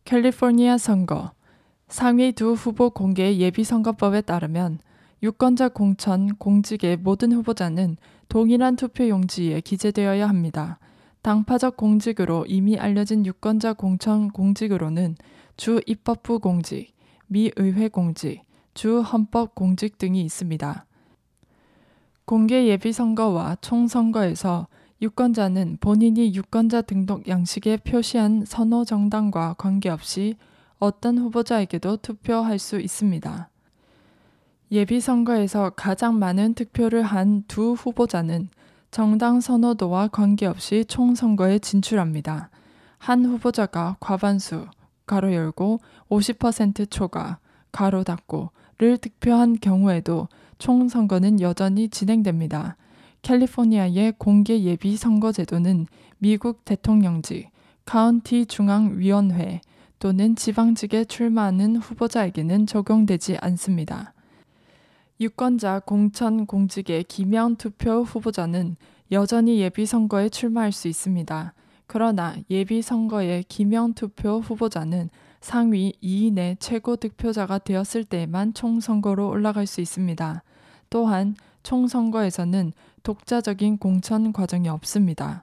캘리포니아 선거 상위 두 후보 공개 예비선거법에 따르면 유권자 공천, 공직의 모든 후보자는 동일한 투표용지에 기재되어야 합니다. 당파적 공직으로 이미 알려진 유권자 공천 공직으로는 주 입법부 공직, 미 의회 공직, 주 헌법 공직 등이 있습니다. 공개 예비선거와 총선거에서 유권자는 본인이 유권자 등록 양식에 표시한 선호 정당과 관계없이 어떤 후보자에게도 투표할 수 있습니다. 예비선거에서 가장 많은 득표를 한 두 후보자는 정당 선호도와 관계없이 총선거에 진출합니다. 한 후보자가 과반수, 가로 열고 50% 초과, 가로 닫고를 득표한 경우에도 총선거는 여전히 진행됩니다. 캘리포니아의 공개 예비 선거제도는 미국 대통령직, 카운티 중앙위원회 또는 지방직에 출마하는 후보자에게는 적용되지 않습니다. 유권자 공천 공직의 기명 투표 후보자는 여전히 예비선거에 출마할 수 있습니다. 그러나 예비선거의 기명 투표 후보자는 상위 2인의 최고 득표자가 되었을 때에만 총선거로 올라갈 수 있습니다. 또한 총선거에서는 독자적인 공천 과정이 없습니다.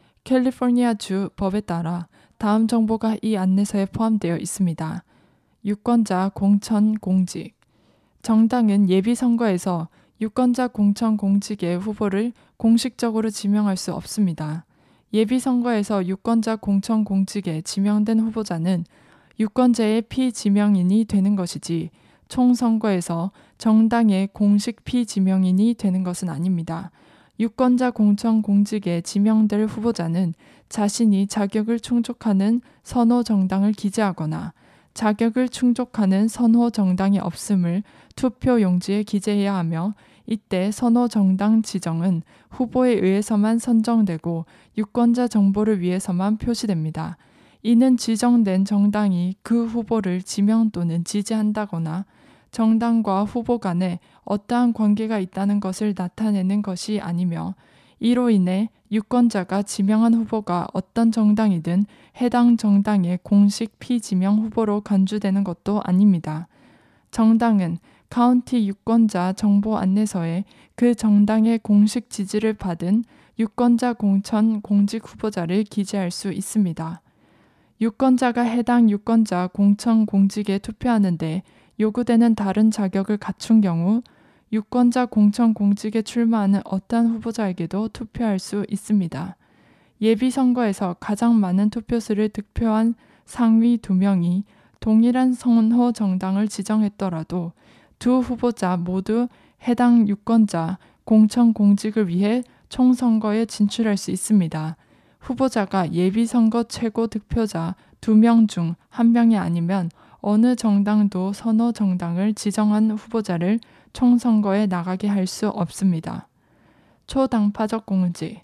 캘리포니아주 법에 따라 다음 정보가 이 안내서에 포함되어 있습니다. 유권자 공천 공직 정당은 예비선거에서 유권자 공천 공직의 후보를 공식적으로 지명할 수 없습니다. 예비선거에서 유권자 공천 공직에 지명된 후보자는 유권자의 피지명인이 되는 것이지 총선거에서 정당의 공식 피지명인이 되는 것은 아닙니다. 유권자 공천 공직에 지명될 후보자는 자신이 자격을 충족하는 선호 정당을 기재하거나 자격을 충족하는 선호 정당이 없음을 투표 용지에 기재해야 하며 이때 선호 정당 지정은 후보에 의해서만 선정되고 유권자 정보를 위해서만 표시됩니다. 이는 지정된 정당이 그 후보를 지명 또는 지지한다거나 정당과 후보 간에 어떠한 관계가 있다는 것을 나타내는 것이 아니며 이로 인해 유권자가 지명한 후보가 어떤 정당이든 해당 정당의 공식 피지명 후보로 간주되는 것도 아닙니다. 정당은 카운티 유권자 정보 안내서에 그 정당의 공식 지지를 받은 유권자 공천 공직 후보자를 기재할 수 있습니다. 유권자가 해당 유권자 공천 공직에 투표하는데 요구되는 다른 자격을 갖춘 경우 유권자 공천 공직에 출마하는 어떠한 후보자에게도 투표할 수 있습니다. 예비선거에서 가장 많은 투표수를 득표한 상위 2명이 동일한 선호 정당을 지정했더라도 두 후보자 모두 해당 유권자 공천 공직을 위해 총선거에 진출할 수 있습니다. 후보자가 예비선거 최고 득표자 2명 중 1명이 아니면 어느 정당도 선호 정당을 지정한 후보자를 총선거에 나가게 할 수 없습니다. 초당파적 공직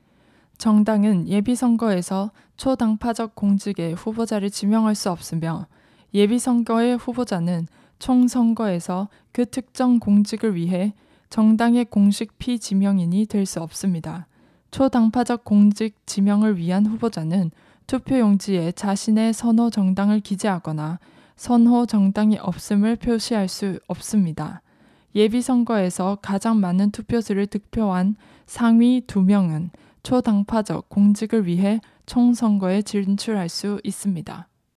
정당은 예비선거에서 초당파적 공직의 후보자를 지명할 수 없으며 예비선거의 후보자는 총선거에서 그 특정 공직을 위해 정당의 공식 피지명인이 될 수 없습니다. 초당파적 공직 지명을 위한 후보자는 투표용지에 자신의 선호 정당을 기재하거나 선호 정당이 없음을 표시할 수 없습니다. 예비선거에서 가장 많은 투표수를 득표한 상위 2명은 초당파적 공직을 위해 총선거에 진출할 수 있습니다.